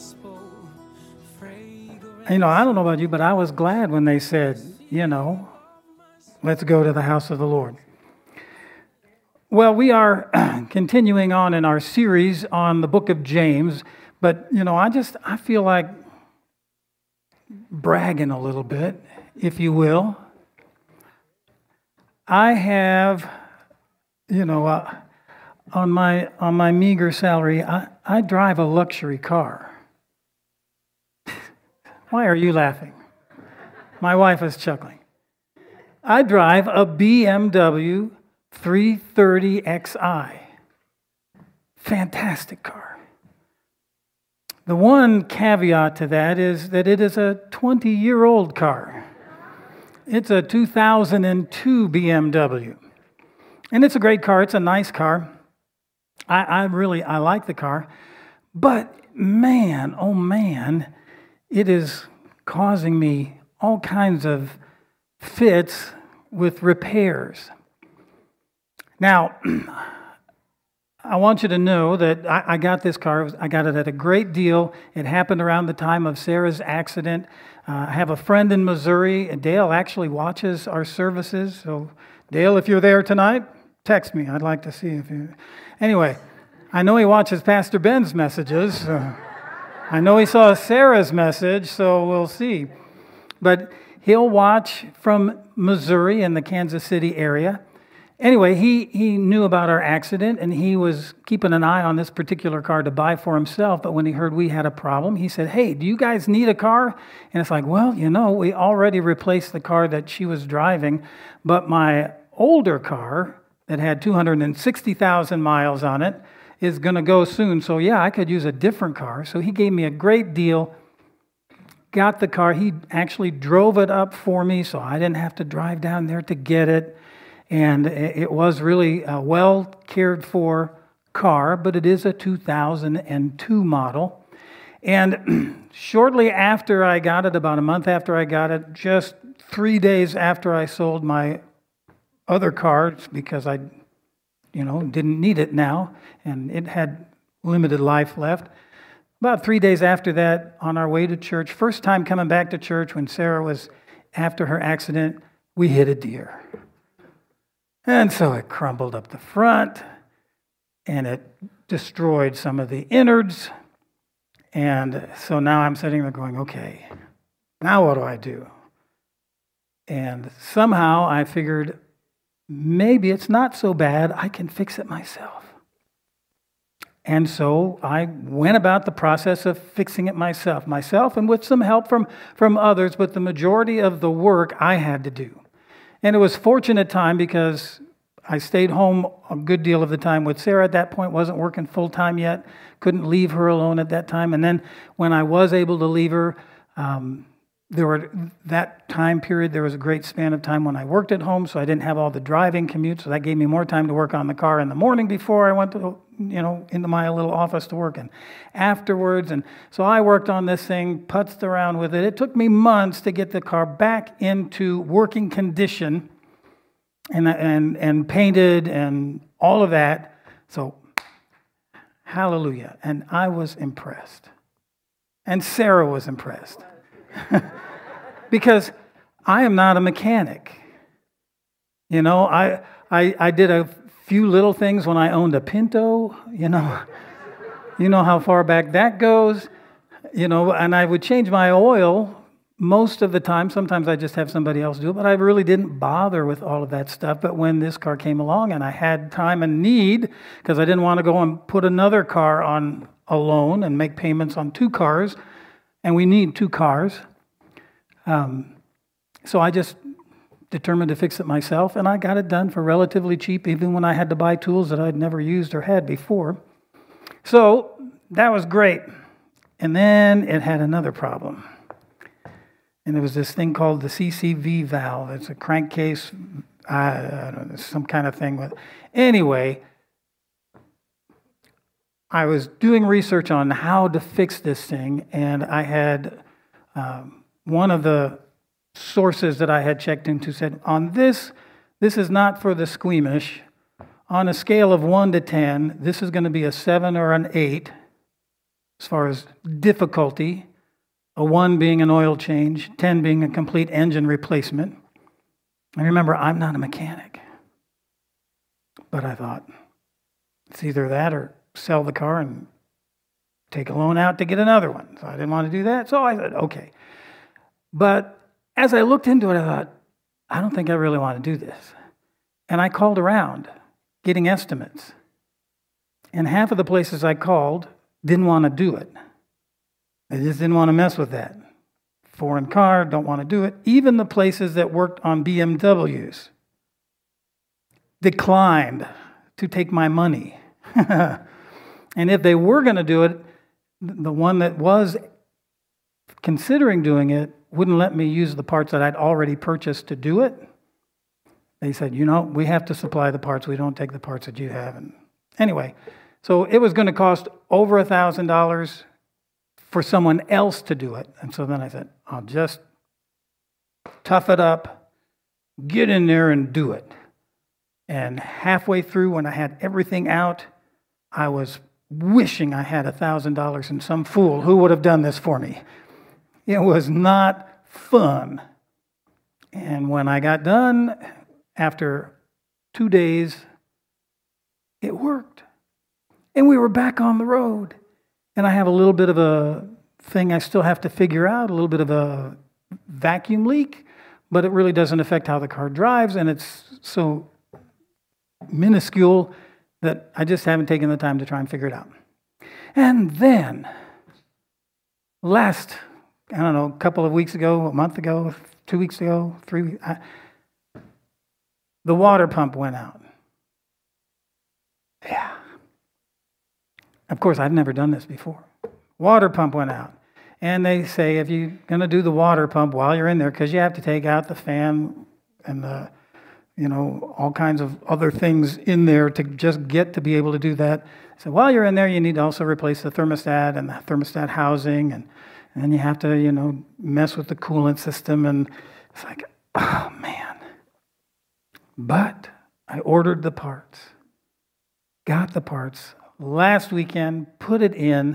I don't know about you, but I was glad when they said, let's go to the house of the Lord. Well, we are continuing on in our series on the book of James, but, I feel like bragging a little bit, if you will. I have, on my meager salary, I drive a luxury car. Why are you laughing? My wife is chuckling. I drive a BMW 330xi. Fantastic car. The one caveat to that is that it is a 20-year-old car. It's a 2002 BMW. And it's a great car. It's a nice car. I like the car. But man, oh man, it is causing me all kinds of fits with repairs. Now, I want you to know that I got this car. I got it at a great deal. It happened around the time of Sarah's accident. I have a friend in Missouri, and Dale actually watches our services. So, Dale, if you're there tonight, text me. I'd like to see if you... Anyway, I know he watches Pastor Ben's messages. I know he saw Sarah's message, so we'll see. But he'll watch from Missouri in the Kansas City area. Anyway, he knew about our accident, and he was keeping an eye on this particular car to buy for himself. But when he heard we had a problem, he said, "Hey, do you guys need a car?" And it's like, well, we already replaced the car that she was driving, but my older car that had 260,000 miles on it is going to go soon. So yeah, I could use a different car. So he gave me a great deal, got the car. He actually drove it up for me, so I didn't have to drive down there to get it. And it was really a well cared for car, but it is a 2002 model. And shortly after I got it, about a month after I got it, just 3 days after I sold my other car, because I didn't need it now, and it had limited life left. About 3 days after that, on our way to church, first time coming back to church when Sarah was after her accident, we hit a deer. And so it crumbled up the front, and it destroyed some of the innards. And so now I'm sitting there going, okay, now what do I do? And somehow I figured, maybe it's not so bad, I can fix it myself. And so I went about the process of fixing it myself, and with some help from others, but the majority of the work I had to do. And it was fortunate time because I stayed home a good deal of the time with Sarah at that point, wasn't working full-time yet, couldn't leave her alone at that time. And then when I was able to leave her, that time period, there was a great span of time when I worked at home, so I didn't have all the driving commute, so that gave me more time to work on the car in the morning before I went to, into my little office to work, and afterwards. And so I worked on this thing, putzed around with it. It took me months to get the car back into working condition and painted and all of that. So, hallelujah. And I was impressed. And Sarah was impressed. Because I am not a mechanic. I did a few little things when I owned a Pinto, You know how far back that goes, and I would change my oil most of the time. Sometimes I just have somebody else do it, but I really didn't bother with all of that stuff. But when this car came along and I had time and need, because I didn't want to go and put another car on a loan and make payments on two cars, and we need two cars. So I just determined to fix it myself, and I got it done for relatively cheap, even when I had to buy tools that I'd never used or had before. So that was great. And then it had another problem. And there was this thing called the CCV valve. It's a crankcase, I don't know, some kind of thing with. Anyway, I was doing research on how to fix this thing, and I had one of the sources that I had checked into said, on this is not for the squeamish. On a scale of 1 to 10, this is going to be a 7 or an 8. as far as difficulty, a 1 being an oil change, 10 being a complete engine replacement. And remember, I'm not a mechanic. But I thought, it's either that or sell the car and take a loan out to get another one. So I didn't want to do that. So I said, okay. But as I looked into it, I thought, I don't think I really want to do this. And I called around, getting estimates. And half of the places I called didn't want to do it. They just didn't want to mess with that. Foreign car, don't want to do it. Even the places that worked on BMWs declined to take my money. And if they were going to do it, the one that was considering doing it wouldn't let me use the parts that I'd already purchased to do it. They said, we have to supply the parts. We don't take the parts that you have. And anyway, so it was going to cost over $1,000 for someone else to do it. And so then I said, I'll just tough it up, get in there and do it. And halfway through, when I had everything out, I was wishing I had $1,000 and some fool who would have done this for me. It was not fun. And when I got done, after 2 days, it worked. And we were back on the road. And I have a little bit of a thing I still have to figure out, a little bit of a vacuum leak, but it really doesn't affect how the car drives, and it's so minuscule that I just haven't taken the time to try and figure it out. And then, a couple of weeks ago, a month ago, 2 weeks ago, 3 weeks, the water pump went out. Yeah. Of course, I've never done this before. Water pump went out. And they say if you're going to do the water pump while you're in there, because you have to take out the fan and all kinds of other things in there to just get to be able to do that. So while you're in there, you need to also replace the thermostat and the thermostat housing, and then you have to, mess with the coolant system. And it's like, oh, man. But I ordered the parts, got the parts last weekend, put it in,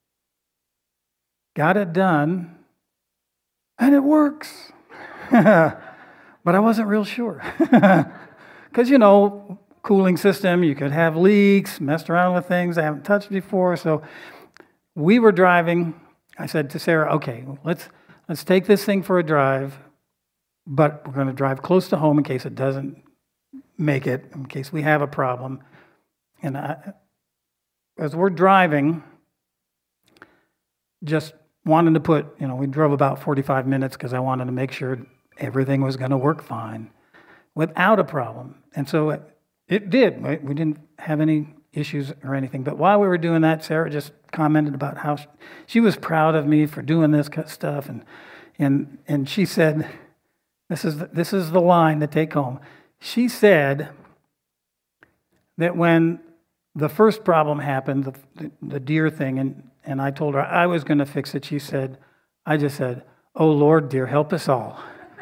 got it done, and it works. But I wasn't real sure. Because, cooling system, you could have leaks, messed around with things I haven't touched before. So we were driving. I said to Sarah, okay, let's take this thing for a drive, but we're going to drive close to home in case it doesn't make it, in case we have a problem. And as we're driving, just wanted to put, we drove about 45 minutes because I wanted to make sure everything was going to work fine without a problem. And so it did. We didn't have any issues or anything. But while we were doing that, Sarah just commented about how she was proud of me for doing this stuff. And she said, this is the line to take home. She said that when the first problem happened, the deer thing, and I told her I was going to fix it, I just said, oh, Lord, dear, help us all.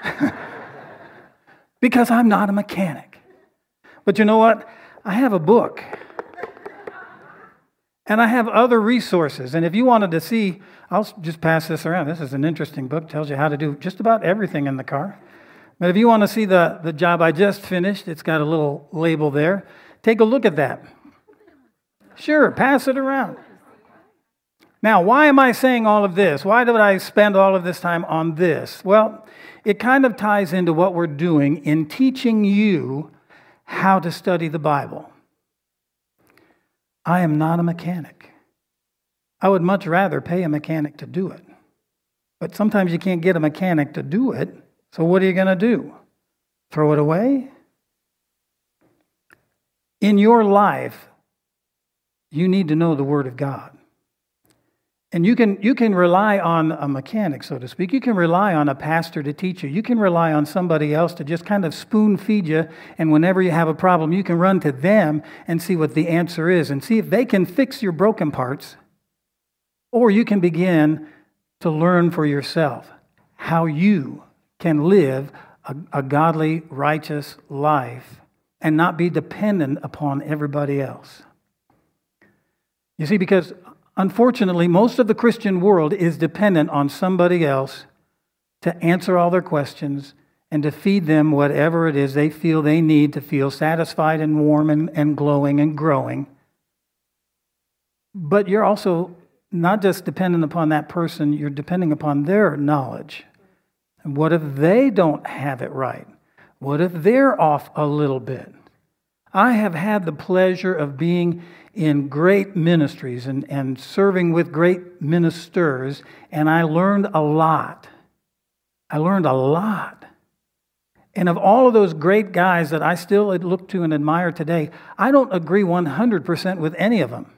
Because I'm not a mechanic. But you know what? I have a book. And I have other resources. And if you wanted to see, I'll just pass this around. This is an interesting book. Tells you how to do just about everything in the car. But if you want to see the job I just finished, it's got a little label there. Take a look at that. Sure, pass it around. Now, why am I saying all of this? Why did I spend all of this time on this? Well, it kind of ties into what we're doing in teaching you how to study the Bible. I am not a mechanic. I would much rather pay a mechanic to do it. But sometimes you can't get a mechanic to do it, so what are you going to do? Throw it away? In your life, you need to know the Word of God. And you can rely on a mechanic, so to speak. You can rely on a pastor to teach you. You can rely on somebody else to just kind of spoon feed you. And whenever you have a problem, you can run to them and see what the answer is and see if they can fix your broken parts. Or you can begin to learn for yourself how you can live a godly, righteous life and not be dependent upon everybody else. You see, because Unfortunately, most of the Christian world is dependent on somebody else to answer all their questions and to feed them whatever it is they feel they need to feel satisfied and warm and glowing and growing. But you're also not just dependent upon that person, you're depending upon their knowledge. And what if they don't have it right? What if they're off a little bit? I have had the pleasure of being in great ministries and serving with great ministers, and I learned a lot. I learned a lot. And of all of those great guys that I still look to and admire today, I don't agree 100% with any of them.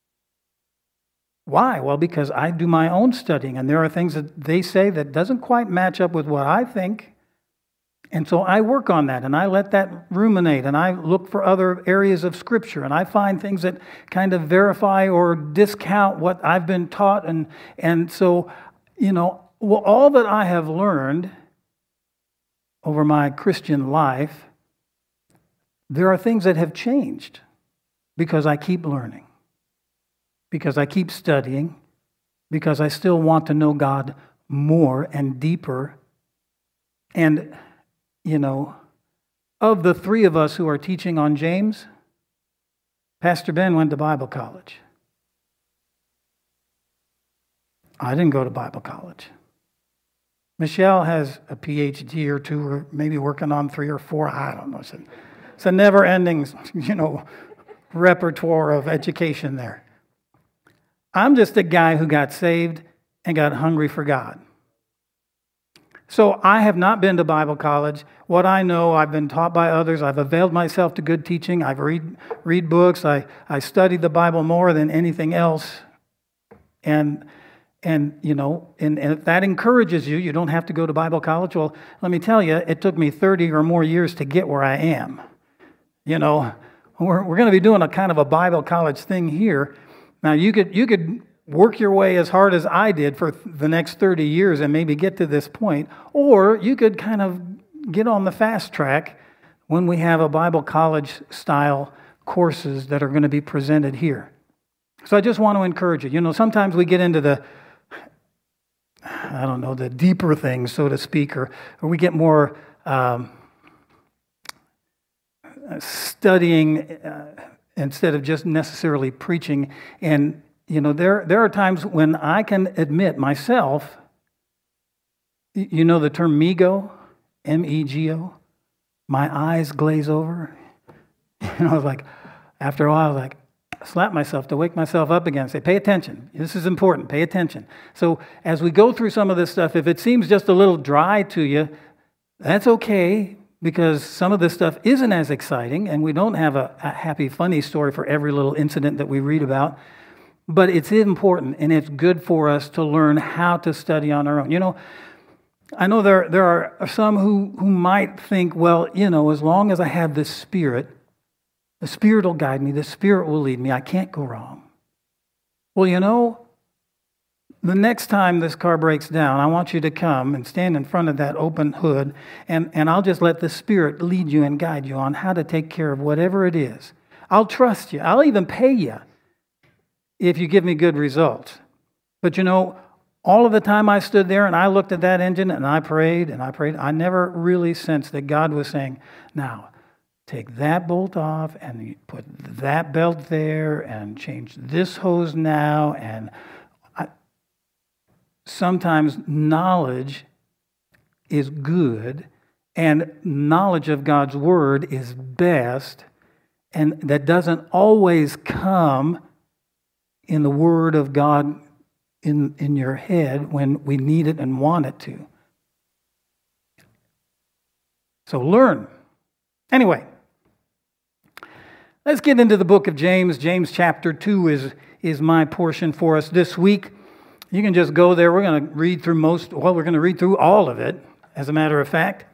Why? Well, because I do my own studying, and there are things that they say that doesn't quite match up with what I think. And so I work on that, and I let that ruminate, and I look for other areas of Scripture, and I find things that kind of verify or discount what I've been taught. And so, all that I have learned over my Christian life, there are things that have changed because I keep learning, because I keep studying, because I still want to know God more and deeper. And of the three of us who are teaching on James, Pastor Ben went to Bible college. I didn't go to Bible college. Michelle has a PhD or two, or maybe working on 3 or 4. I don't know. It's a never-ending, repertoire of education there. I'm just a guy who got saved and got hungry for God. So I have not been to Bible college. What I know, I've been taught by others. I've availed myself to good teaching. I've read books. I studied the Bible more than anything else. And if that encourages you, you don't have to go to Bible college. Well, let me tell you, it took me 30 or more years to get where I am. We're going to be doing a kind of a Bible college thing here. Now, you could work your way as hard as I did for the next 30 years and maybe get to this point, or you could kind of get on the fast track when we have a Bible college style courses that are going to be presented here. So I just want to encourage you. Sometimes we get into the deeper things, so to speak, or we get more studying instead of just necessarily preaching. And there are times when I can admit myself, the term mego, M-E-G-O, my eyes glaze over. After a while, I slap myself to wake myself up again and say, pay attention. This is important. Pay attention. So as we go through some of this stuff, if it seems just a little dry to you, that's okay, because some of this stuff isn't as exciting, and we don't have a happy, funny story for every little incident that we read about. But it's important, and it's good for us to learn how to study on our own. I know there are some who might think, well, as long as I have the Spirit will guide me, the Spirit will lead me, I can't go wrong. Well, the next time this car breaks down, I want you to come and stand in front of that open hood, and I'll just let the Spirit lead you and guide you on how to take care of whatever it is. I'll trust you. I'll even pay you if you give me good results. But all of the time I stood there and I looked at that engine and I prayed, I never really sensed that God was saying, now, take that bolt off and you put that belt there and change this hose now. And sometimes knowledge is good, and knowledge of God's Word is best, and that doesn't always come in the Word of God in your head when we need it and want it to. So learn. Anyway, let's get into the book of James. James chapter 2 is my portion for us this week. You can just go there. We're going to read through we're going to read through all of it, as a matter of fact.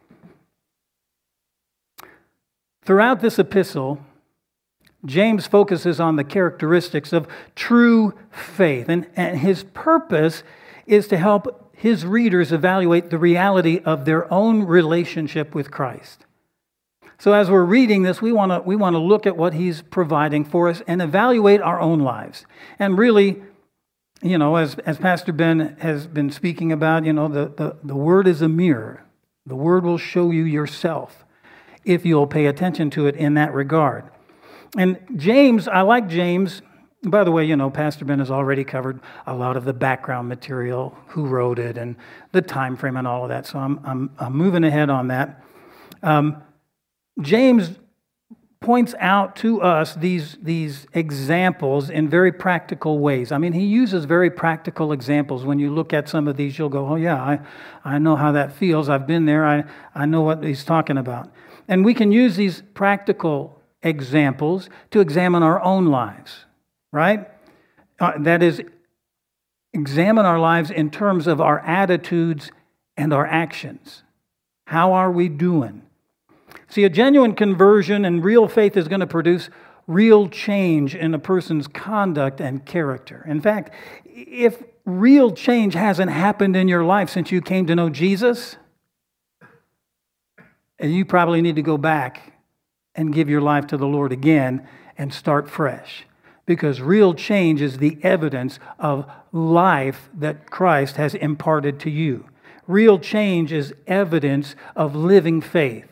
Throughout this epistle, James focuses on the characteristics of true faith, and his purpose is to help his readers evaluate the reality of their own relationship with Christ. So as we're reading this, we want to look at what he's providing for us and evaluate our own lives. And really, as Pastor Ben has been speaking about, the Word is a mirror. The Word will show you yourself if you'll pay attention to it in that regard. And James, I like James. By the way, Pastor Ben has already covered a lot of the background material, who wrote it, and the time frame and all of that. So I'm moving ahead on that. James points out to us these examples in very practical ways. I mean, he uses very practical examples. When you look at some of these, you'll go, oh yeah, I know how that feels. I've been there. I know what he's talking about. And we can use these practical examples to examine our own lives, right? That is, examine our lives in terms of our attitudes and our actions. How are we doing? See, a genuine conversion and real faith is going to produce real change in a person's conduct and character. In fact, if real change hasn't happened in your life since you came to know Jesus, you probably need to go back and give your life to the Lord again and start fresh. Because real change is the evidence of life that Christ has imparted to you. Real change is evidence of living faith.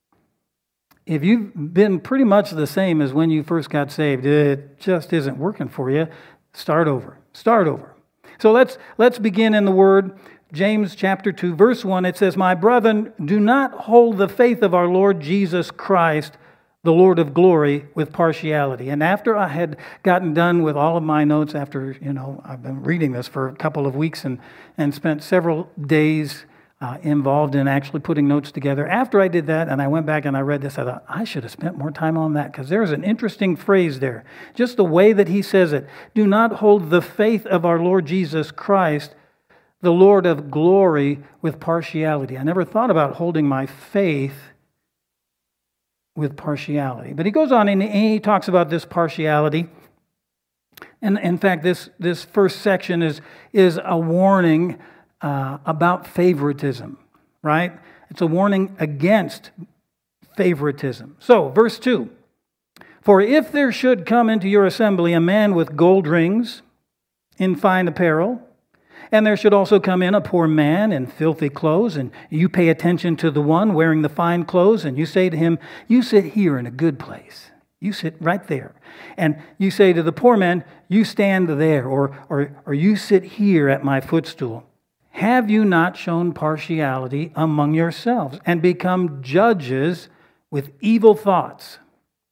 If you've been pretty much the same as when you first got saved, it just isn't working for you, start over. Start over. So let's begin in the Word. James chapter 2, verse 1, it says, "My brethren, do not hold the faith of our Lord Jesus Christ, the Lord of glory, with partiality." And after I had gotten done with all of my notes, after, I've been reading this for a couple of weeks and spent several days involved in actually putting notes together. After I did that and I went back and I read this, I thought, I should have spent more time on that, because there's an interesting phrase there. Just the way that he says it. Do not hold the faith of our Lord Jesus Christ, the Lord of glory, with partiality. I never thought about holding my faith with partiality. But he goes on and he talks about this partiality. And in fact, this first section is a warning about favoritism, right? It's a warning against favoritism. So, verse 2, "For if there should come into your assembly a man with gold rings in fine apparel, and there should also come in a poor man in filthy clothes, and you pay attention to the one wearing the fine clothes, and you say to him, 'You sit here in a good place. You sit right there.' And you say to the poor man, 'You stand there,' or 'You sit here at my footstool.' Have you not shown partiality among yourselves and become judges with evil thoughts?"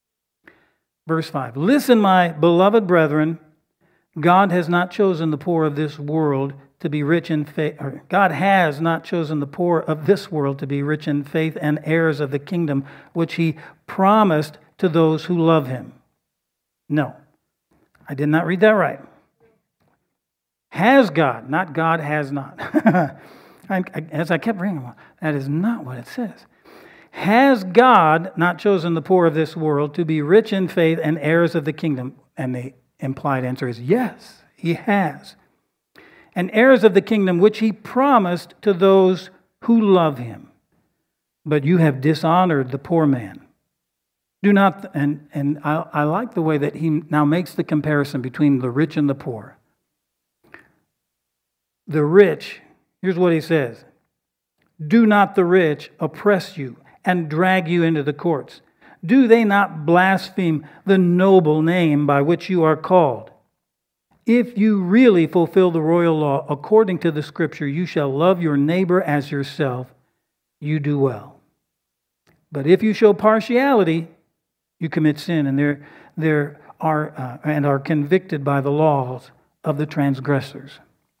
Verse 5, "Listen, my beloved brethren, God has not chosen the poor of this world to be rich in faith. God has not chosen the poor of this world to be rich in faith and heirs of the kingdom which he promised to those who love him." No, I did not read that right. Has God, not God has not. As I kept reading, that is not what it says. Has God not chosen the poor of this world to be rich in faith and heirs of the kingdom? And the implied answer is yes, he has. And heirs of the kingdom which he promised to those who love him. But you have dishonored the poor man. Do not, and I like the way that he now makes the comparison between the rich and the poor. The rich, here's what he says: "Do not the rich oppress you and drag you into the courts? Do they not blaspheme the noble name by which you are called? If you really fulfill the royal law according to the scripture, you shall love your neighbor as yourself, you do well. But if you show partiality, you commit sin and are convicted by the laws of the transgressors."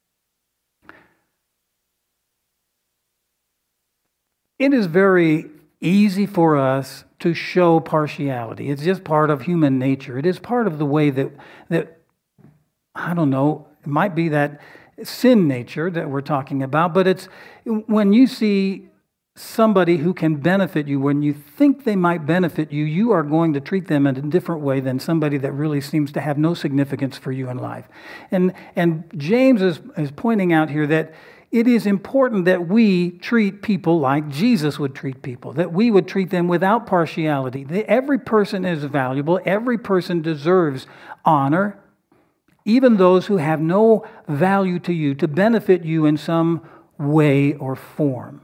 It is very easy for us to show partiality. It's just part of human nature. It is part of the way that I don't know, it might be that sin nature that we're talking about, but it's when you see somebody who can benefit you, when you think they might benefit you, you are going to treat them in a different way than somebody that really seems to have no significance for you in life. And James is pointing out here that it is important that we treat people like Jesus would treat people, that we would treat them without partiality. Every person is valuable. Every person deserves honor, even those who have no value to you, to benefit you in some way or form.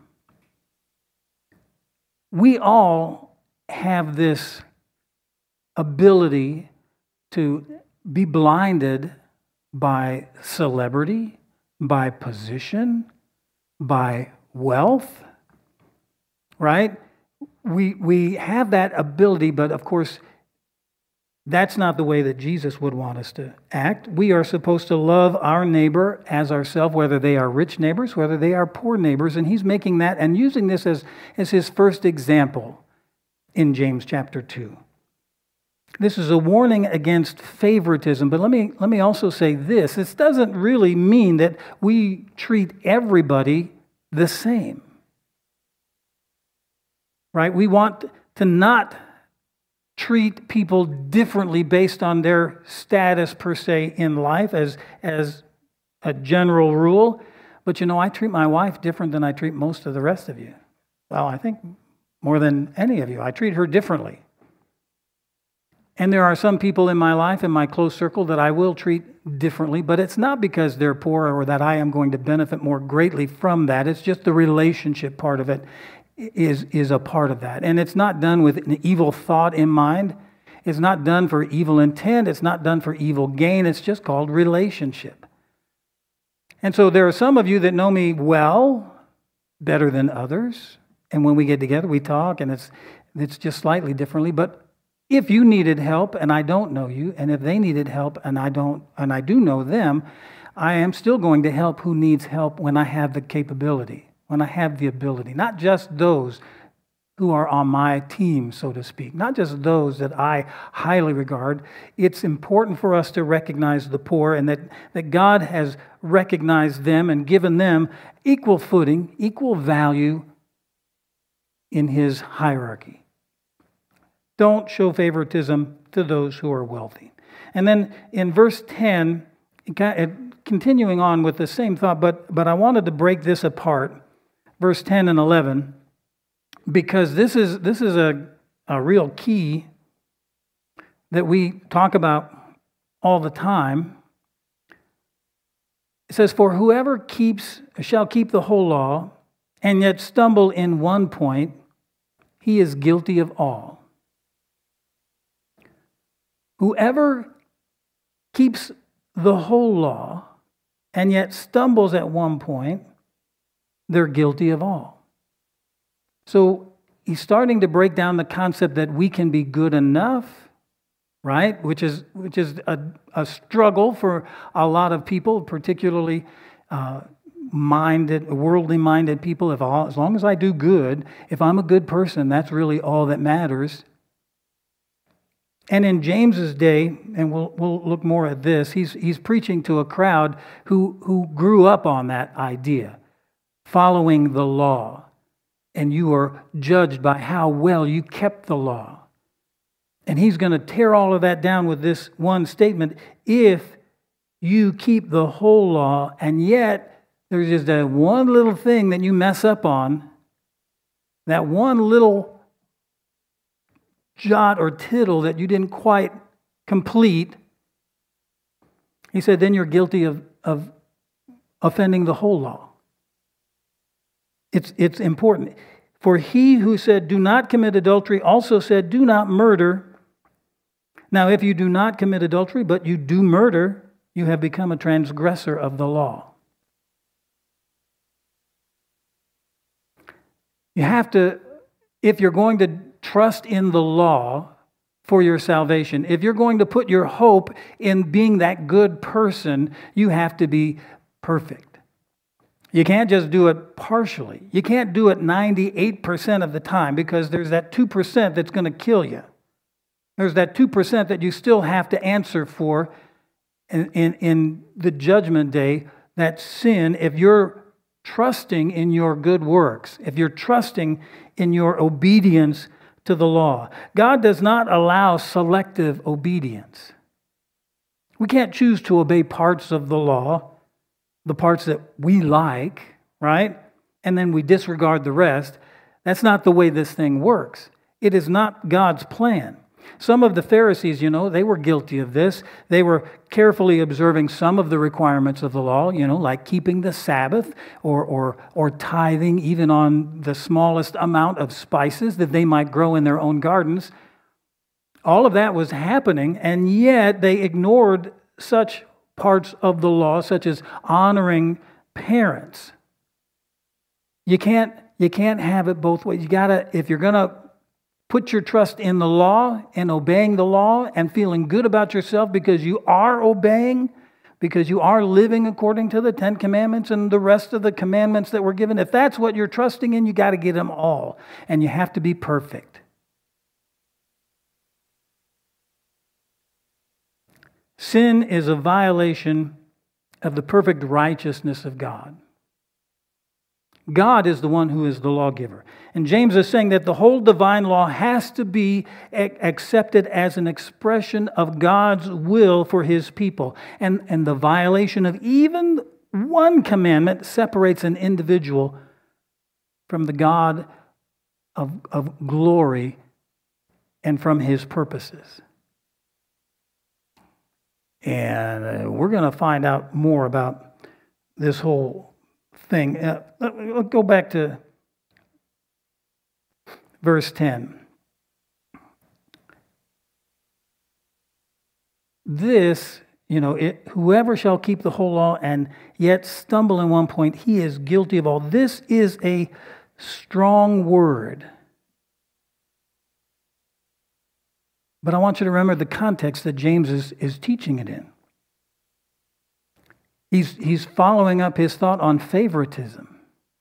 We all have this ability to be blinded by celebrity, by position, by wealth, right? We have that ability, but of course, that's not the way that Jesus would want us to act. We are supposed to love our neighbor as ourselves, whether they are rich neighbors, whether they are poor neighbors, and he's making that and using this as his first example in James chapter 2. This is a warning against favoritism, but let me also say this. This doesn't really mean that we treat everybody the same. Right? We want to not treat people differently based on their status per se in life as a general rule. But I treat my wife different than I treat most of the rest of you. Well, I think more than any of you. I treat her differently. And there are some people in my life, in my close circle, that I will treat differently, but it's not because they're poor or that I am going to benefit more greatly from that. It's just the relationship part of it is a part of that. And it's not done with an evil thought in mind. It's not done for evil intent. It's not done for evil gain. It's just called relationship. And so there are some of you that know me well, better than others. And when we get together, we talk, and it's just slightly differently, but if you needed help and I don't know you, and if they needed help and I do know them, I am still going to help who needs help when I have the capability, when I have the ability. Not just those who are on my team, so to speak, not just those that I highly regard. It's important for us to recognize the poor, and that God has recognized them and given them equal footing, equal value in his hierarchy. Don't show favoritism to those who are wealthy. And then in verse 10, continuing on with the same thought, but I wanted to break this apart, verse 10 and 11, because this is a real key that we talk about all the time. It says, "For whoever shall keep the whole law, and yet stumble in one point, he is guilty of all." Whoever keeps the whole law and yet stumbles at one point, they're guilty of all. So he's starting to break down the concept that we can be good enough, right? Which is a struggle for a lot of people, particularly worldly minded people. As long as I do good, if I'm a good person, that's really all that matters. And in James's day, and we'll look more at this, he's preaching to a crowd who grew up on that idea, following the law. And you are judged by how well you kept the law. And he's going to tear all of that down with this one statement. If you keep the whole law, and yet there's just that one little thing that you mess up on, that one little jot or tittle that you didn't quite complete, he said, then you're guilty of offending the whole law. It's important. For he who said, do not commit adultery, also said, do not murder. Now, if you do not commit adultery, but you do murder, you have become a transgressor of the law. You have to, if you're going to trust in the law for your salvation, if you're going to put your hope in being that good person, you have to be perfect. You can't just do it partially. You can't do it 98% of the time, because there's that 2% that's going to kill you. There's that 2% that you still have to answer for in the judgment day, that sin, if you're trusting in your good works, if you're trusting in your obedience to the law. God does not allow selective obedience. We can't choose to obey parts of the law, the parts that we like, right? And then we disregard the rest. That's not the way this thing works. It is not God's plan. Some of the Pharisees, they were guilty of this. They were carefully observing some of the requirements of the law, like keeping the Sabbath or tithing even on the smallest amount of spices that they might grow in their own gardens. All of that was happening, and yet they ignored such parts of the law, such as honoring parents. You can't have it both ways. You gotta, if you're gonna put your trust in the law and obeying the law and feeling good about yourself because you are obeying, because you are living according to the 10 Commandments and the rest of the commandments that were given. If that's what you're trusting in, you got to get them all. And you have to be perfect. Sin is a violation of the perfect righteousness of God. God is the one who is the lawgiver. And James is saying that the whole divine law has to be accepted as an expression of God's will for his people. And the violation of even one commandment separates an individual from the God of glory and from his purposes. And we're going to find out more about this whole thing. Let's go back to verse 10. This, whoever shall keep the whole law and yet stumble in one point, he is guilty of all. This is a strong word. But I want you to remember the context that James is teaching it in. He's following up his thought on favoritism.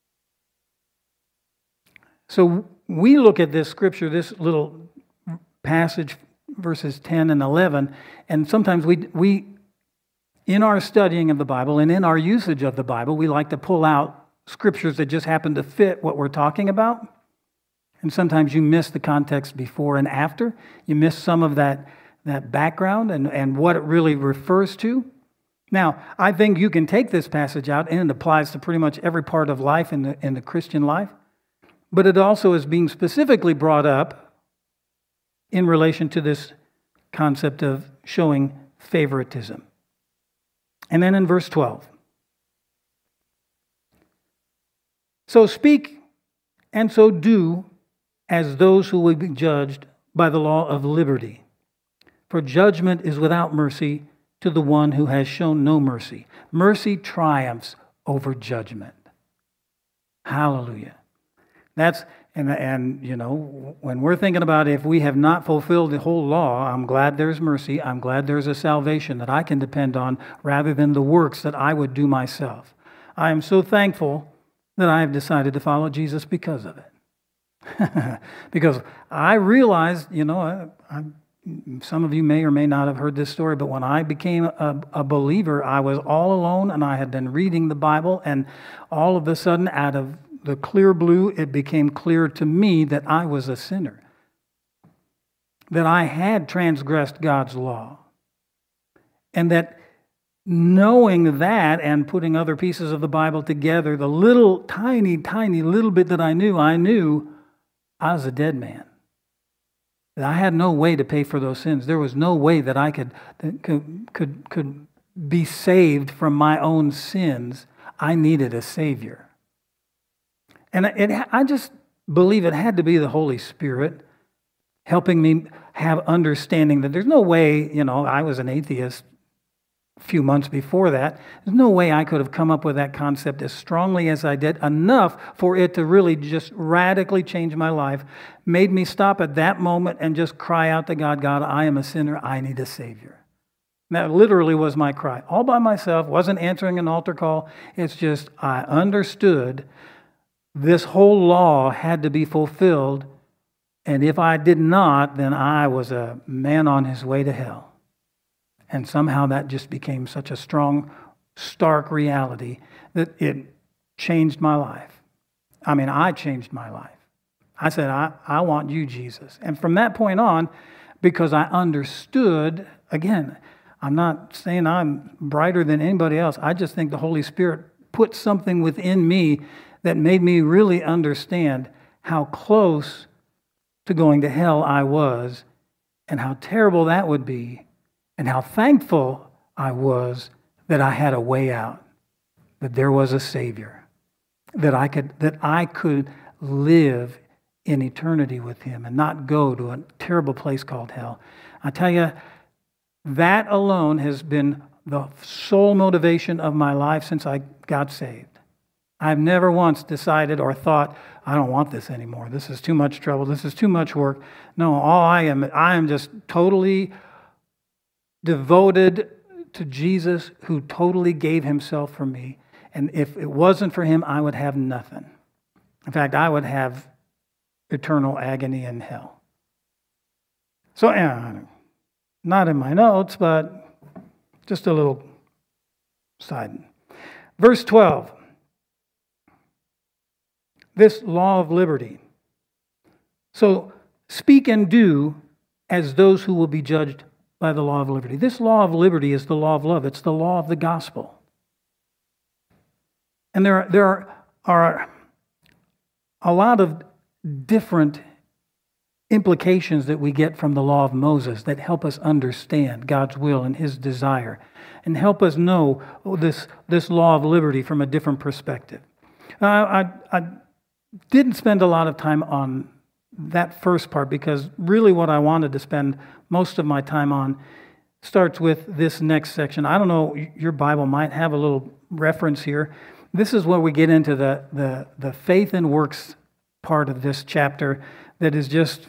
So we look at this scripture, this little passage, verses 10 and 11, and sometimes we in our studying of the Bible and in our usage of the Bible, we like to pull out scriptures that just happen to fit what we're talking about. And sometimes you miss the context before and after. You miss some of that background and what it really refers to. Now, I think you can take this passage out, and it applies to pretty much every part of life in the Christian life. But it also is being specifically brought up in relation to this concept of showing favoritism. And then in verse 12. So speak and so do as those who will be judged by the law of liberty. For judgment is without mercy to the one who has shown no mercy. Mercy triumphs over judgment. Hallelujah. That's, and when we're thinking about if we have not fulfilled the whole law, I'm glad there's mercy. I'm glad there's a salvation that I can depend on rather than the works that I would do myself. I am so thankful that I have decided to follow Jesus because of it. Because I realized, some of you may or may not have heard this story, but when I became a believer, I was all alone and I had been reading the Bible, and all of a sudden, out of the clear blue, it became clear to me that I was a sinner, that I had transgressed God's law, and that knowing that and putting other pieces of the Bible together, the little tiny little bit that I knew I was a dead man. I had no way to pay for those sins. There was no way that I could be saved from my own sins. I needed a Savior. And I just believe it had to be the Holy Spirit helping me have understanding that there's no way, I was an atheist a few months before that. There's no way I could have come up with that concept as strongly as I did, enough for it to really just radically change my life, made me stop at that moment and just cry out to God, God, I am a sinner, I need a Savior. And that literally was my cry. All by myself, wasn't answering an altar call. It's just I understood this whole law had to be fulfilled, and if I did not, then I was a man on his way to hell. And somehow that just became such a strong, stark reality that it changed my life. I mean, I changed my life. I said, I want you, Jesus. And from that point on, because I understood, again, I'm not saying I'm brighter than anybody else. I just think the Holy Spirit put something within me that made me really understand how close to going to hell I was, and how terrible that would be, and how thankful I was that I had a way out, that there was a Savior, that I could live in eternity with Him and not go to a terrible place called hell. I tell you, that alone has been the sole motivation of my life since I got saved. I've never once decided or thought, I don't want this anymore. This is too much trouble. This is too much work. No, I am just totally devoted to Jesus, who totally gave Himself for me. And if it wasn't for Him, I would have nothing. In fact, I would have eternal agony in hell. So, not in my notes, but just a little side. Verse 12. This law of liberty. So, speak and do as those who will be judged by the law of liberty. This law of liberty is the law of love. It's the law of the gospel. And there are a lot of different implications that we get from the law of Moses that help us understand God's will and His desire, and help us know this law of liberty from a different perspective. I didn't spend a lot of time on that first part, because really what I wanted to spend most of my time on starts with this next section. I don't know, your Bible might have a little reference here. This is where we get into the faith and works part of this chapter that is just,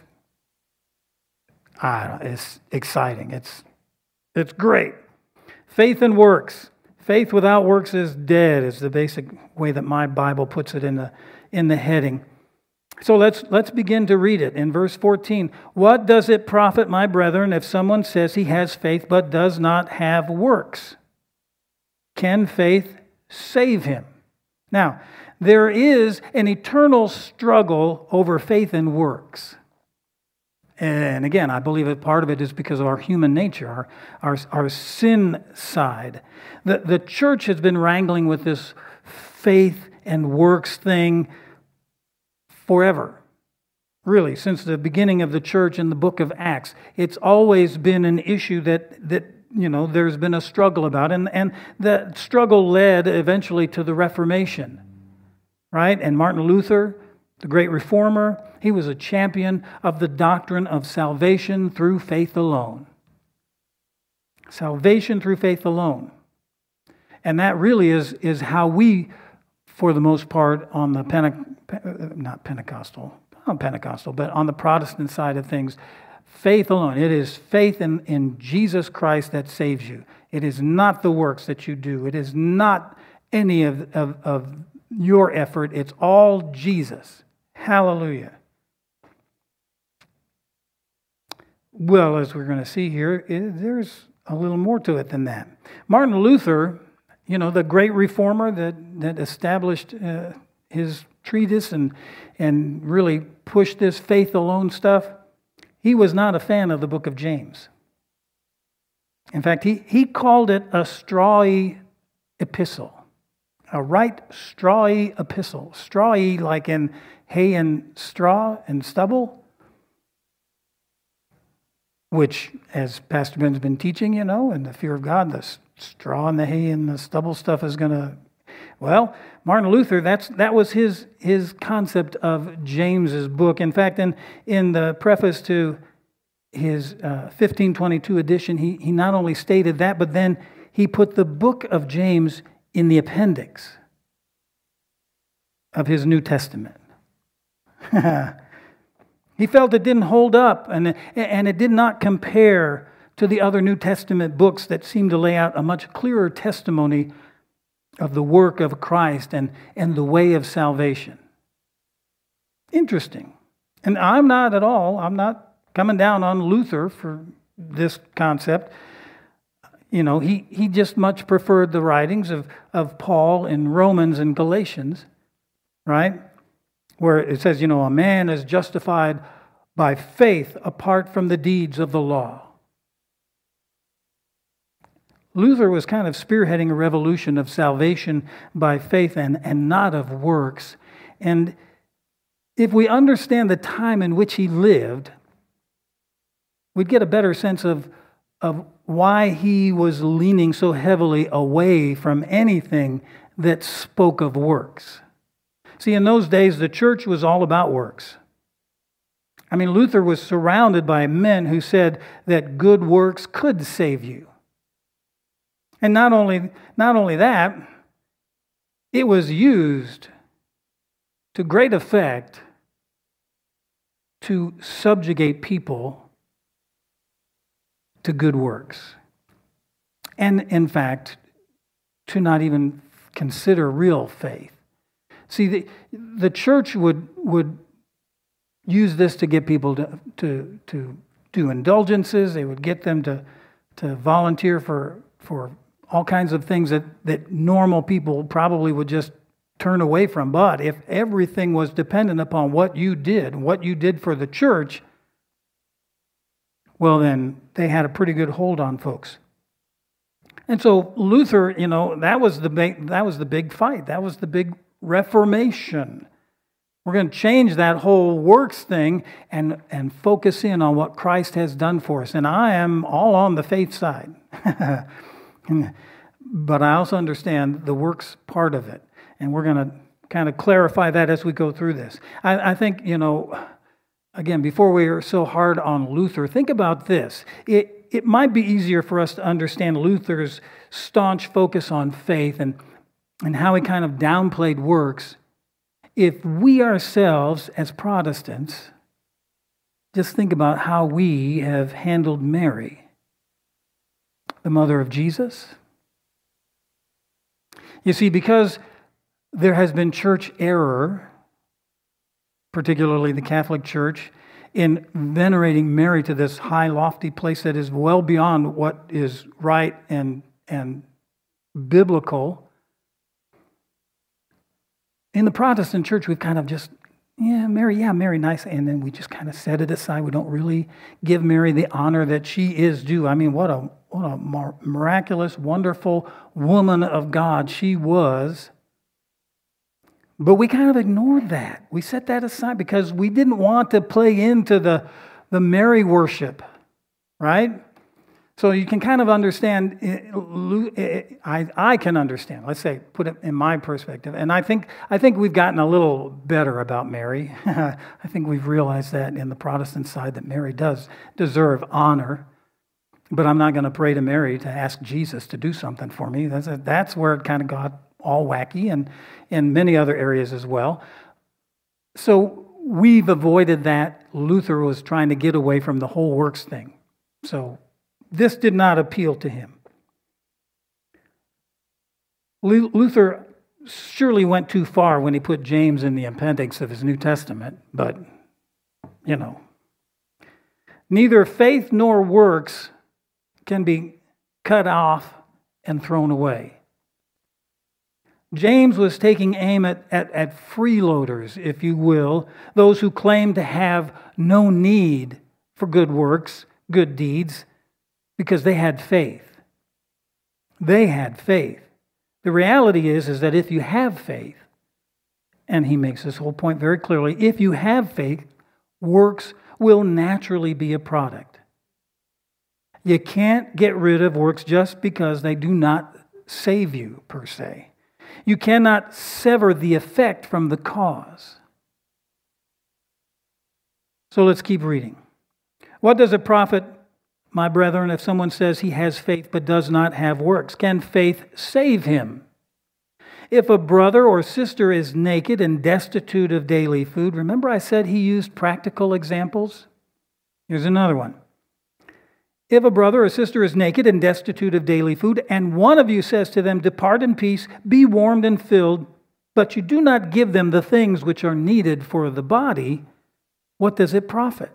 it's exciting. It's great. Faith and works. Faith without works is dead, is the basic way that my Bible puts it in the heading. So let's begin to read it in verse 14. What does it profit, my brethren, if someone says he has faith but does not have works? Can faith save him? Now, there is an eternal struggle over faith and works. And again, I believe that part of it is because of our human nature, our sin side. The church has been wrangling with this faith and works thing forever. Really, since the beginning of the church in the book of Acts. It's always been an issue that there's been a struggle about. And that struggle led eventually to the Reformation. Right? And Martin Luther, the great reformer, he was a champion of the doctrine of salvation through faith alone. Salvation through faith alone. And that really is how we, for the most part, on the but on the Protestant side of things, faith alone. It is faith in Jesus Christ that saves you. It is not the works that you do. It is not any of your effort. It's all Jesus. Hallelujah. Well, as we're going to see here, there's a little more to it than that. Martin Luther, the great reformer that established his treatise and really pushed this faith alone stuff, he was not a fan of the book of James. In fact, he called it a strawy epistle. A right strawy epistle. Strawy like in hay and straw and stubble. Which, as Pastor Ben's been teaching, in the fear of God, the straw and the hay and the stubble stuff is going to... Well, Martin Luther, that was his concept of James's book. In fact, in the preface to his 1522 edition, he not only stated that, but then he put the book of James in the appendix of his New Testament. He felt it didn't hold up, and it did not compare to the other New Testament books that seem to lay out a much clearer testimony of the work of Christ and the way of salvation. Interesting. And I'm not coming down on Luther for this concept. He just much preferred the writings of Paul in Romans and Galatians, right? Where it says, a man is justified by faith apart from the deeds of the law. Luther was kind of spearheading a revolution of salvation by faith and not of works. And if we understand the time in which he lived, we'd get a better sense of why he was leaning so heavily away from anything that spoke of works. See, in those days, the church was all about works. I mean, Luther was surrounded by men who said that good works could save you. And not only that, it was used to great effect to subjugate people to good works. And in fact, to not even consider real faith. See, the church would use this to get people to do indulgences. They would get them to volunteer for all kinds of things that normal people probably would just turn away from. But if everything was dependent upon what you did for the church, well, then they had a pretty good hold on folks. And so Luther, that was the big fight. That was the big Reformation. We're going to change that whole works thing and focus in on what Christ has done for us. And I am all on the faith side. But I also understand the works part of it. And we're going to kind of clarify that as we go through this. I think, again, before we are so hard on Luther, think about this. It might be easier for us to understand Luther's staunch focus on faith and how he kind of downplayed works if we ourselves, as Protestants, just think about how we have handled Mary, the mother of Jesus. You see, because there has been church error, particularly the Catholic Church, in venerating Mary to this high, lofty place that is well beyond what is right and biblical. In the Protestant church, we've kind of just, Mary, nice. And then we just kind of set it aside. We don't really give Mary the honor that she is due. I mean, what a miraculous, wonderful woman of God she was. But we kind of ignored that. We set that aside because we didn't want to play into the Mary worship, right? So you can kind of understand, I can understand, let's say, put it in my perspective. And I think we've gotten a little better about Mary. I think we've realized that in the Protestant side that Mary does deserve honor. But I'm not going to pray to Mary to ask Jesus to do something for me. That's where it kind of got all wacky, and in many other areas as well. So we've avoided that. Luther was trying to get away from the whole works thing. So this did not appeal to him. Luther surely went too far when he put James in the appendix of his New Testament, but, neither faith nor works can be cut off and thrown away. James was taking aim at freeloaders, if you will, those who claim to have no need for good works, good deeds, because they had faith. They had faith. The reality is that if you have faith, and he makes this whole point very clearly, if you have faith, works will naturally be a product. You can't get rid of works just because they do not save you, per se. You cannot sever the effect from the cause. So let's keep reading. What does it profit, my brethren, if someone says he has faith but does not have works? Can faith save him? If a brother or sister is naked and destitute of daily food, remember I said he used practical examples? Here's another one. If a brother or sister is naked and destitute of daily food, and one of you says to them, depart in peace, be warmed and filled, but you do not give them the things which are needed for the body, what does it profit?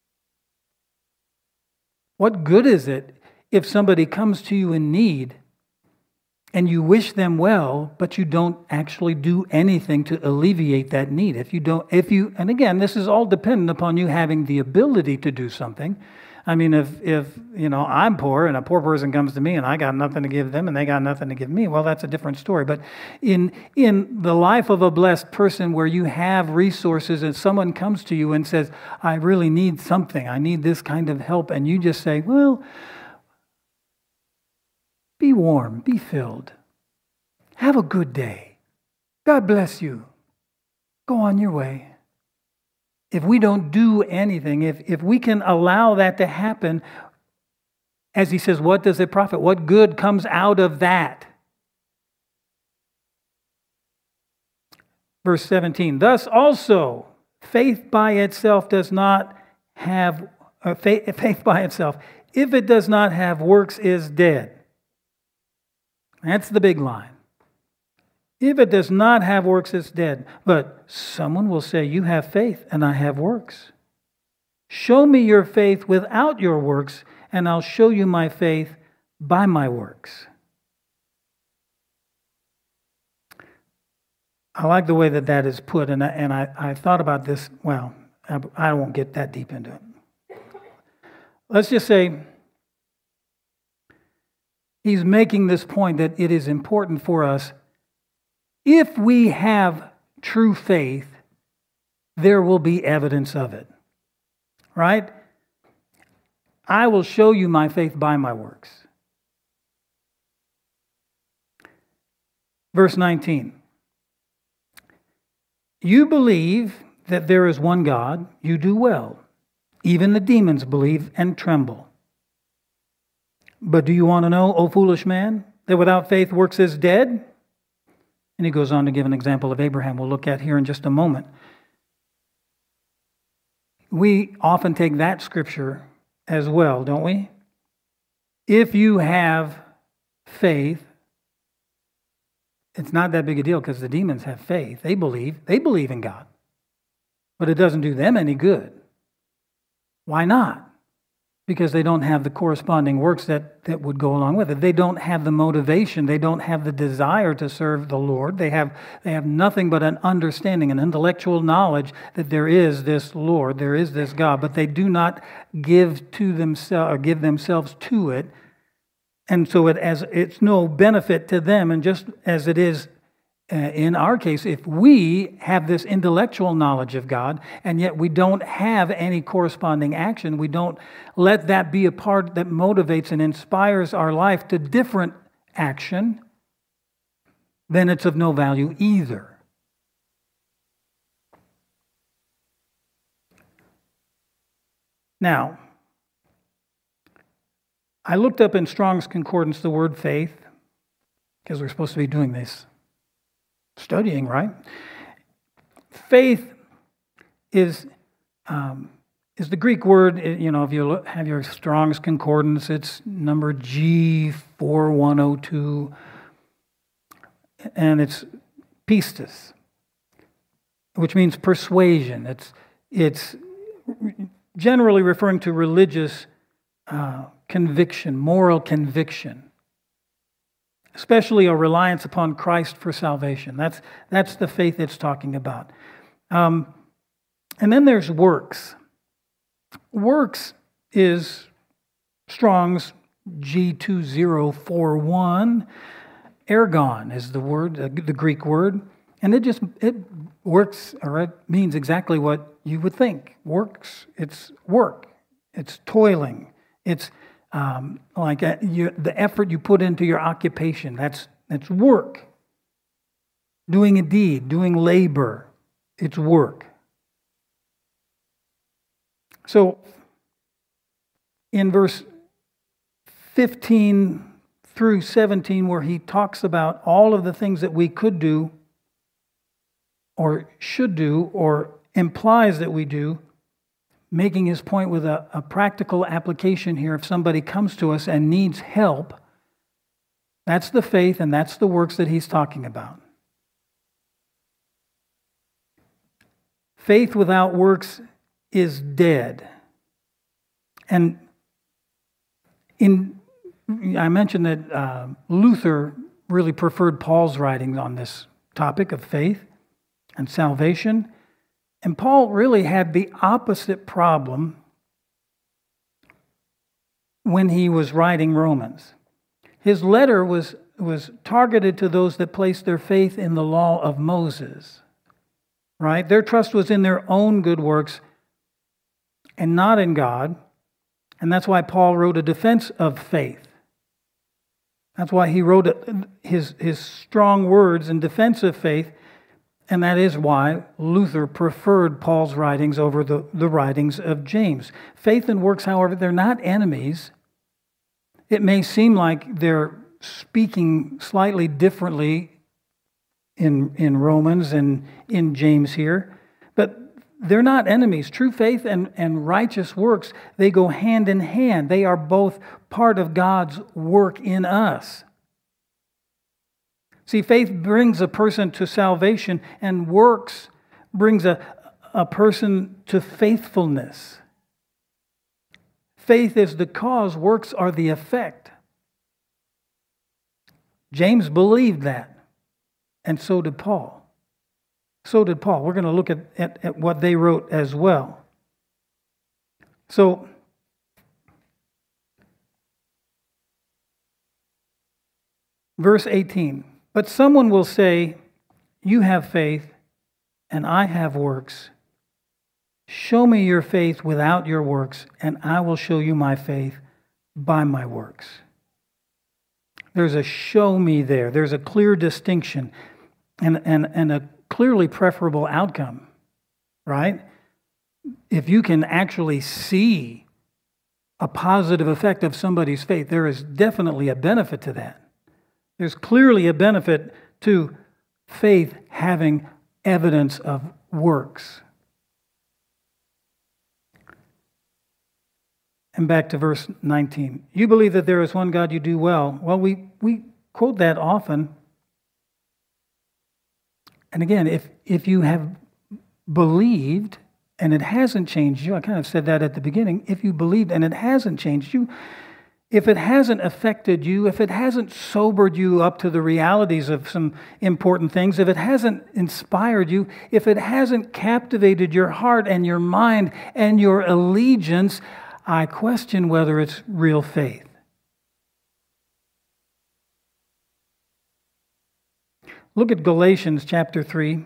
What good is it if somebody comes to you in need and you wish them well, but you don't actually do anything to alleviate that need? And again, this is all dependent upon you having the ability to do something. I mean, if I'm poor and a poor person comes to me and I got nothing to give them and they got nothing to give me, well, that's a different story. But in the life of a blessed person where you have resources and someone comes to you and says, I really need something, I need this kind of help, and you just say, well, be warm, be filled, have a good day, God bless you, go on your way. If we don't do anything, if we can allow that to happen, as he says, what does it profit? What good comes out of that? Verse 17, thus also, faith by itself does not have, faith by itself, if it does not have works, is dead. That's the big line. If it does not have works, it's dead. But someone will say, you have faith and I have works. Show me your faith without your works, and I'll show you my faith by my works. I like the way that is put, and I thought about this. Well, I won't get that deep into it. Let's just say he's making this point that it is important for us. If we have true faith, there will be evidence of it. Right? I will show you my faith by my works. Verse 19. You believe that there is one God, you do well. Even the demons believe and tremble. But do you want to know, O foolish man, that without faith works is dead? And he goes on to give an example of Abraham we'll look at here in just a moment. We often take that scripture as well, don't we? If you have faith, it's not that big a deal because the demons have faith. They believe in God. But it doesn't do them any good. Why not? Because they don't have the corresponding works that would go along with it. They don't have the motivation. They don't have the desire to serve the Lord. They have nothing but an understanding, an intellectual knowledge that there is this Lord, there is this God, but they do not give themselves to it. And so it's no benefit to them. And just as it is in our case, if we have this intellectual knowledge of God and yet we don't have any corresponding action, we don't let that be a part that motivates and inspires our life to different action, then it's of no value either. Now, I looked up in Strong's Concordance the word faith, because we're supposed to be doing this studying, right? Faith is the Greek word, if you have your Strong's Concordance, it's number G4102, and it's pistis, which means persuasion. It's generally referring to religious conviction, moral conviction, especially a reliance upon Christ for salvation. That's the faith it's talking about. And then there's works. Works is Strong's G2041. Ergon is the word, the Greek word, and it works, or it means exactly what you would think. Works, it's work, it's toiling, it's the effort you put into your occupation. That's work. Doing a deed, doing labor, it's work. So, in verse 15 through 17, where he talks about all of the things that we could do, or should do, or implies that we do, making his point with a practical application here. If somebody comes to us and needs help, that's the faith and that's the works that he's talking about. Faith without works is dead. And I mentioned that Luther really preferred Paul's writings on this topic of faith and salvation. And Paul really had the opposite problem when he was writing Romans. His letter was targeted to those that placed their faith in the law of Moses, right? Their trust was in their own good works and not in God. And that's why Paul wrote a defense of faith. That's why he wrote his strong words in defense of faith. And that is why Luther preferred Paul's writings over the writings of James. Faith and works, however, they're not enemies. It may seem like they're speaking slightly differently in Romans and in James here, but they're not enemies. True faith and righteous works, they go hand in hand. They are both part of God's work in us. See, faith brings a person to salvation, and works brings a person to faithfulness. Faith is the cause, works are the effect. James believed that, and so did Paul. So did Paul. We're going to look at what they wrote as well. So, verse 18. But someone will say, you have faith, and I have works. Show me your faith without your works, and I will show you my faith by my works. There's a show me there. There's a clear distinction and a clearly preferable outcome, right? If you can actually see a positive effect of somebody's faith, there is definitely a benefit to that. There's clearly a benefit to faith having evidence of works. And back to verse 19. You believe that there is one God, you do well. Well, we quote that often. And again, if you have believed and it hasn't changed you, I kind of said that at the beginning, if you believed and it hasn't changed you, if it hasn't affected you, if it hasn't sobered you up to the realities of some important things, if it hasn't inspired you, if it hasn't captivated your heart and your mind and your allegiance, I question whether it's real faith. Look at Galatians chapter 3.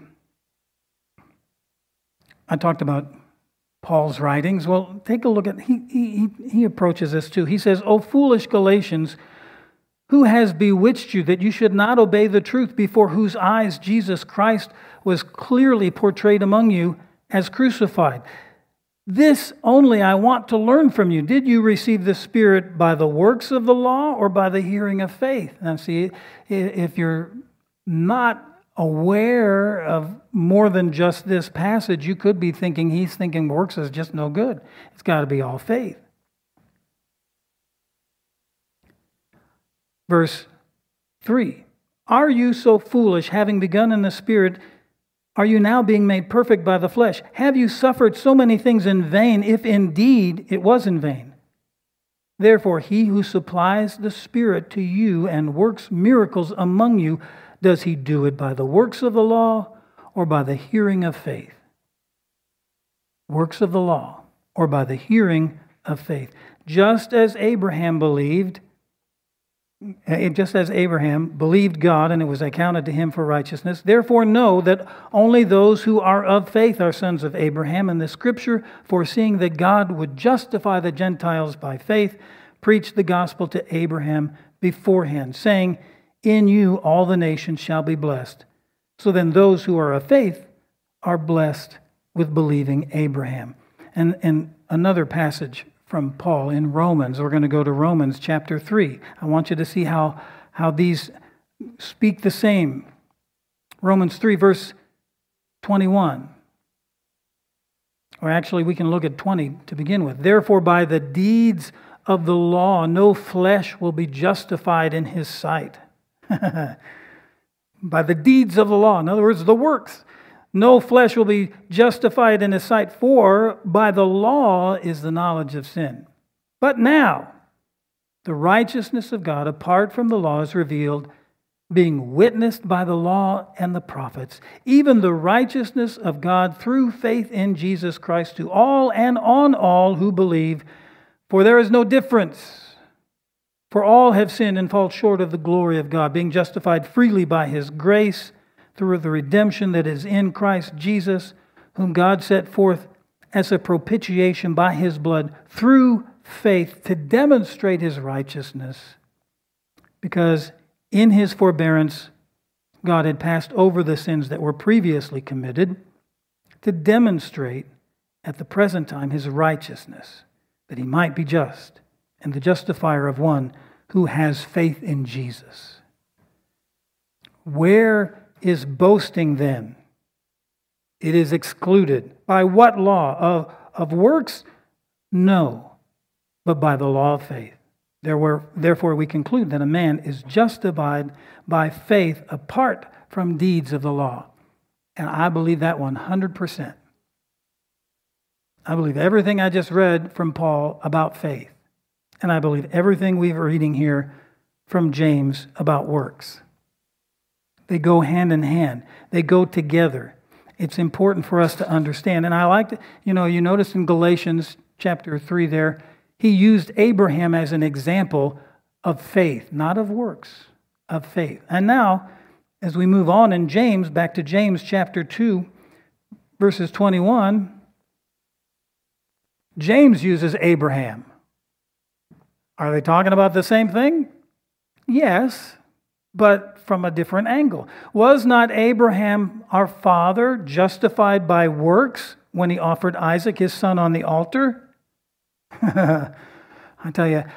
I talked about Paul's writings. Well, take a look at, he approaches this too. He says, O foolish Galatians, who has bewitched you that you should not obey the truth, before whose eyes Jesus Christ was clearly portrayed among you as crucified? This only I want to learn from you. Did you receive the Spirit by the works of the law or by the hearing of faith? Now see, if you're not aware of more than just this passage, you could be thinking he's thinking works is just no good. It's got to be all faith. Verse 3. Are you so foolish, having begun in the Spirit, are you now being made perfect by the flesh? Have you suffered so many things in vain, if indeed it was in vain? Therefore, he who supplies the Spirit to you and works miracles among you, does he do it by the works of the law or by the hearing of faith? Works of the law or by the hearing of faith. Just as Abraham believed God, and it was accounted to him for righteousness. Therefore know that only those who are of faith are sons of Abraham. And the Scripture, foreseeing that God would justify the Gentiles by faith, preached the gospel to Abraham beforehand, saying, in you all the nations shall be blessed. So then those who are of faith are blessed with believing Abraham. And another passage from Paul in Romans. We're going to go to Romans chapter 3. I want you to see how these speak the same. Romans 3, verse 21. Or actually, we can look at 20 to begin with. Therefore, by the deeds of the law, no flesh will be justified in his sight. By the deeds of the law, in other words, the works. No flesh will be justified in his sight, for by the law is the knowledge of sin. But now, the righteousness of God apart from the law is revealed, being witnessed by the law and the prophets, even the righteousness of God through faith in Jesus Christ to all and on all who believe. For there is no difference. For all have sinned and fall short of the glory of God, being justified freely by His grace through the redemption that is in Christ Jesus, whom God set forth as a propitiation by His blood through faith to demonstrate His righteousness, because in His forbearance God had passed over the sins that were previously committed to demonstrate at the present time His righteousness, that He might be just and the justifier of one who has faith in Jesus. Where is boasting then? It is excluded. By what law? Of works? No, but by the law of faith. Therefore we conclude that a man is justified by faith apart from deeds of the law. And I believe that 100%. I believe everything I just read from Paul about faith. And I believe everything we're reading here from James about works. They go hand in hand. They go together. It's important for us to understand. And I like to, you notice in Galatians chapter 3 there, he used Abraham as an example of faith, not of works, of faith. And now, as we move on in James, back to James chapter 2, verses 21, James uses Abraham. Are they talking about the same thing? Yes, but from a different angle. Was not Abraham, our father, justified by works when he offered Isaac, his son, on the altar? I tell you,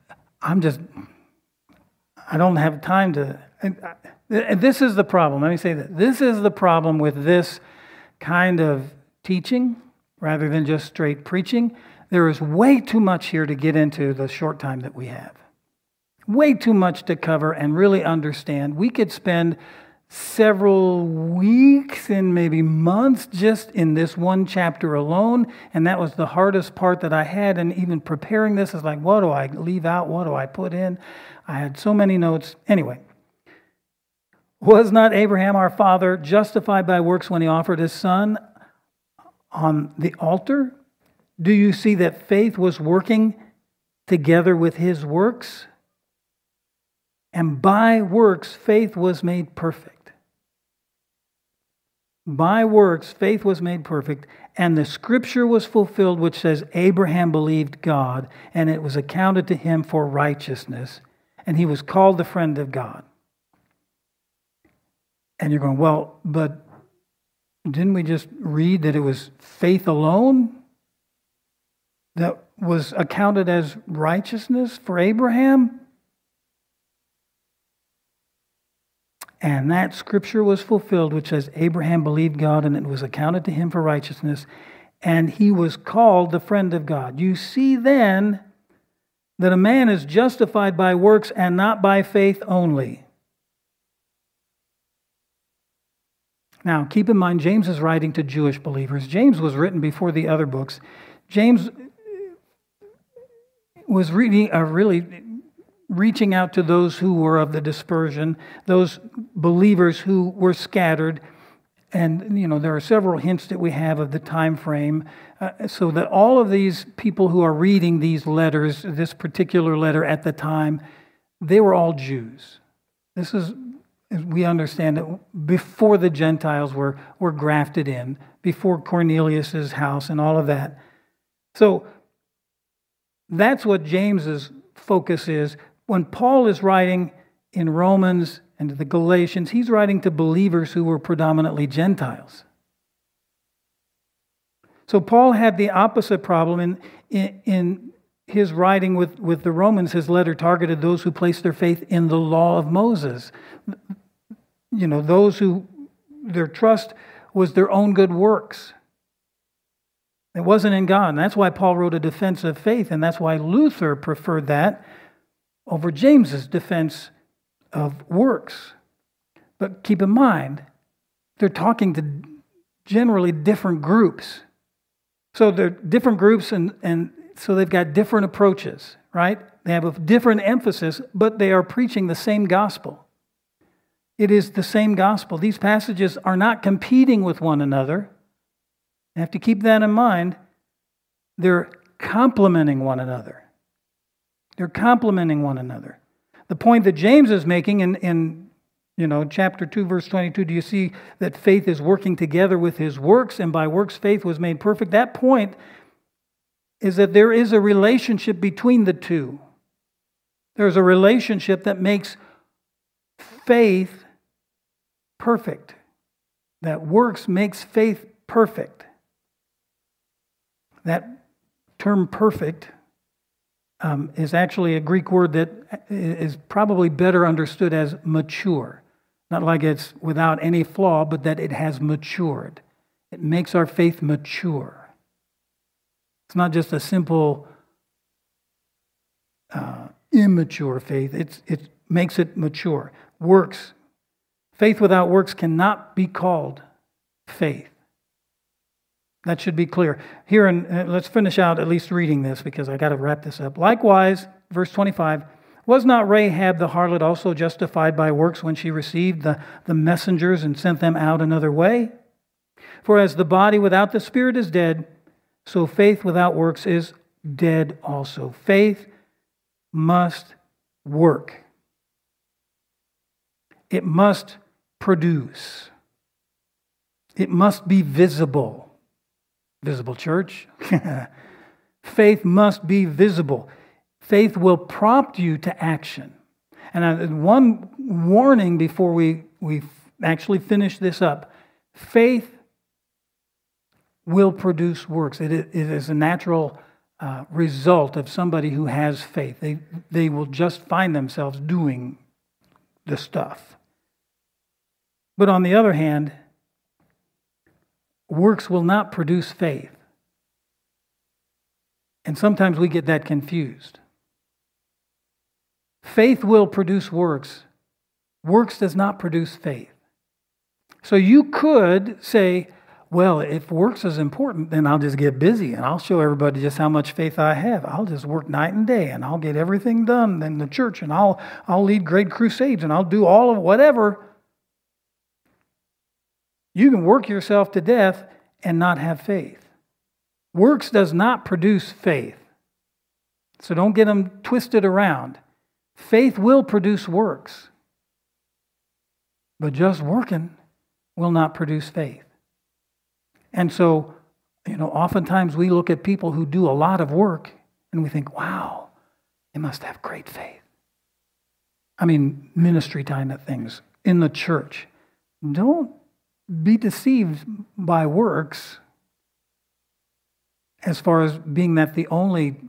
I don't have time to... And this is the problem. Let me say that. This is the problem with this kind of teaching, rather than just straight preaching. There is way too much here to get into the short time that we have. Way too much to cover and really understand. We could spend several weeks and maybe months just in this one chapter alone, and that was the hardest part that I had. And even preparing this is like, what do I leave out? What do I put in? I had so many notes. Anyway, was not Abraham our father justified by works when he offered his son on the altar? Do you see that faith was working together with his works? And by works, faith was made perfect. By works, faith was made perfect, and the scripture was fulfilled, which says, Abraham believed God, and it was accounted to him for righteousness, and he was called the friend of God. And you're going, well, but didn't we just read that it was faith alone that was accounted as righteousness for Abraham? And that scripture was fulfilled, which says, Abraham believed God, and it was accounted to him for righteousness, and he was called the friend of God. You see then that a man is justified by works and not by faith only. Now, keep in mind, James is writing to Jewish believers. James was written before the other books. James was really reaching out to those who were of the dispersion, those believers who were scattered. And, there are several hints that we have of the time frame, so that all of these people who are reading these letters, this particular letter at the time, they were all Jews. This is, we understand it, before the Gentiles were grafted in, before Cornelius' house and all of that. So that's what James's focus is. When Paul is writing in Romans and the Galatians, he's writing to believers who were predominantly Gentiles. So Paul had the opposite problem in his writing with the Romans. His letter targeted those who placed their faith in the law of Moses. Those who their trust was their own good works. It wasn't in God. And that's why Paul wrote a defense of faith, and that's why Luther preferred that over James's defense of works. But keep in mind, they're talking to generally different groups. So they're different groups, and so they've got different approaches, right? They have a different emphasis, but they are preaching the same gospel. It is the same gospel. These passages are not competing with one another. You have to keep that in mind. They're complementing one another. They're complementing one another. The point that James is making in chapter 2, verse 22, do you see that faith is working together with his works, and by works faith was made perfect? That point is that there is a relationship between the two. There's a relationship that makes faith perfect. That works makes faith perfect. That term perfect is actually a Greek word that is probably better understood as mature. Not like it's without any flaw, but that it has matured. It makes our faith mature. It's not just a simple immature faith. It makes it mature. Works. Faith without works cannot be called faith. That should be clear. Here, let's finish out at least reading this because I got to wrap this up. Likewise, verse 25, was not Rahab the harlot also justified by works when she received the messengers and sent them out another way? For as the body without the spirit is dead, so faith without works is dead also. Faith must work. It must produce. It must be visible. Visible, church. Faith must be visible. Faith will prompt you to action. And one warning before we actually finish this up. Faith will produce works. It is a natural result of somebody who has faith. They will just find themselves doing the stuff. But on the other hand, works will not produce faith. And sometimes we get that confused. Faith will produce works. Works does not produce faith. So you could say, well, if works is important, then I'll just get busy and I'll show everybody just how much faith I have. I'll just work night and day and I'll get everything done in the church and I'll lead great crusades and I'll do all of whatever. You can work yourself to death and not have faith. Works does not produce faith. So don't get them twisted around. Faith will produce works. But just working will not produce faith. And so, oftentimes we look at people who do a lot of work and we think, wow, they must have great faith. I mean, ministry kind of things in the church. Don't be deceived by works as far as being that the only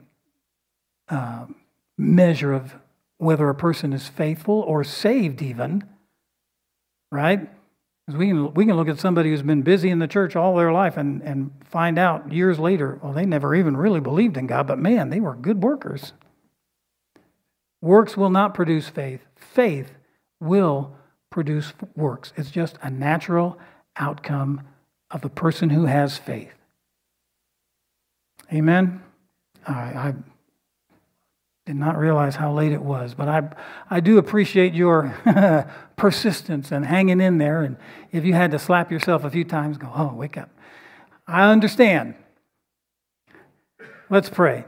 measure of whether a person is faithful or saved even, right? Because we can look at somebody who's been busy in the church all their life and find out years later, well, they never even really believed in God, but man, they were good workers. Works will not produce faith. Faith will produce works. It's just a natural outcome of a person who has faith. Amen? I did not realize how late it was, but I do appreciate your persistence and hanging in there. And if you had to slap yourself a few times, go, oh, wake up. I understand. Let's pray.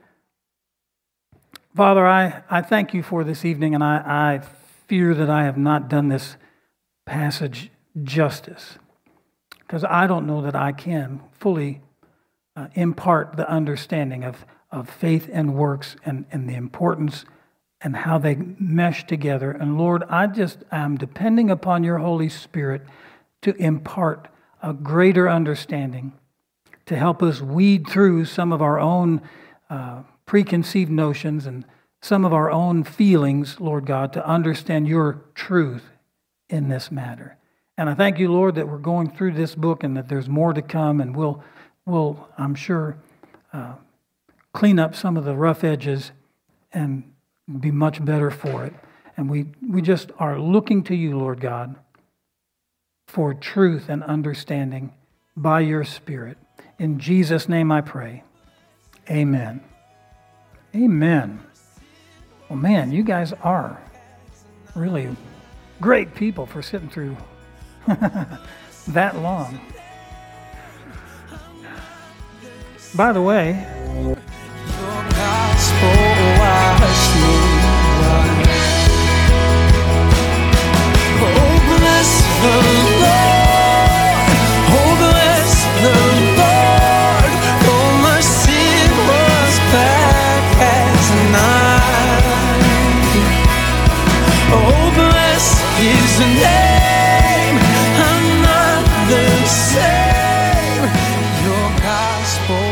Father, I thank you for this evening, and I fear that I have not done this passage justice, because I don't know that I can fully impart the understanding of faith and works and the importance and how they mesh together. And Lord, I'm depending upon your Holy Spirit to impart a greater understanding, to help us weed through some of our own preconceived notions and some of our own feelings, Lord God, to understand your truth in this matter. And I thank you, Lord, that we're going through this book and that there's more to come, and we'll I'm sure, clean up some of the rough edges and be much better for it. And we just are looking to you, Lord God, for truth and understanding by your Spirit. In Jesus' name I pray. Amen. Amen. Well, man, you guys are really great people for sitting through that long. By the way, Oh, wash me white. Oh, bless the Lord. Oh, bless the Lord. For my sin was black as night. Oh, bless His name. I'm not the same. Your gospel